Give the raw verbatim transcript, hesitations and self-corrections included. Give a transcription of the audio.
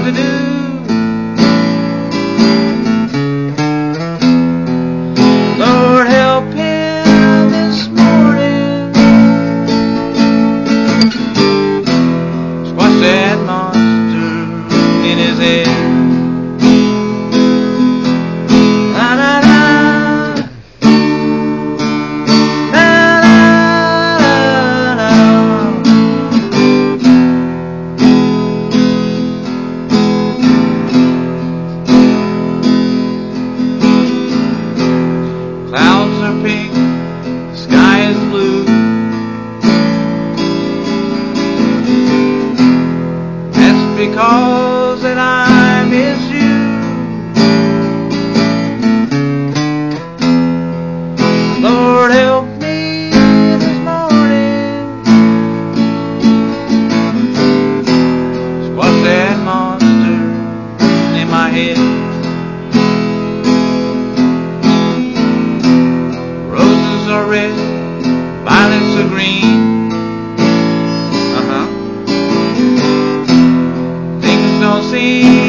to do. Lord, help him this morning. Squash that monster in his head. La la la. Clouds are pink, the sky is blue. That's because that I miss you. Lord, help me this morning. Squash that monster in my head. Are red, violets are green. Uh-huh. Things don't seem